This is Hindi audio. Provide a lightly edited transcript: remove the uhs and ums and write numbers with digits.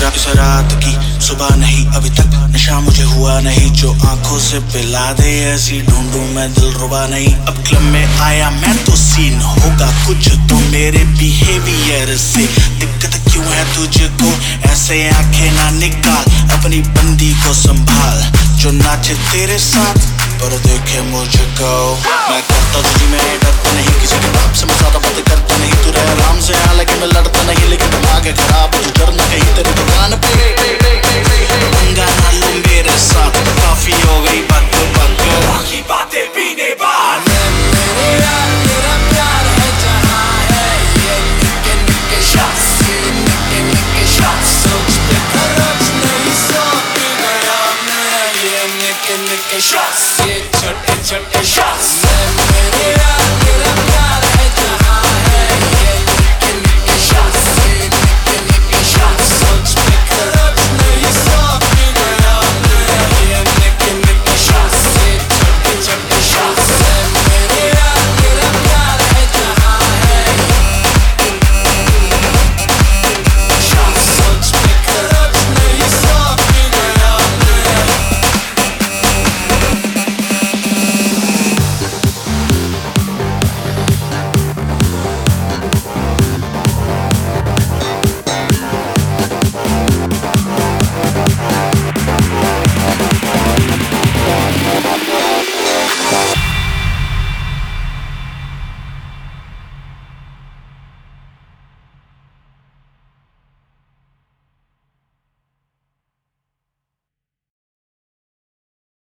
इस रात की सुबह नहीं अभी तक नशा मुझे हुआ नहीं, जो आंखों से पिला दे ऐसी ढूंढूं मैं दिलरुबा नहीं। अब क्लब में आया मैं तो सीन होगा कुछ तो मेरे बिहेवियर से। दिक्कत क्यों है तुझको, ऐसे आंखें ना निकाल, अपनी बंदी को संभाल जो नाचे तेरे साथ पर देखे मुझको। मैं करता तुझी में डरता नहीं, किसी के बाप से मैं ज्यादा बातें करता नहीं। तू रहे आराम से हालांकि मैं लड़ता नहीं, लेकिन दिमाग है खराब, तू डरना कहीं तेरी दुकान पे।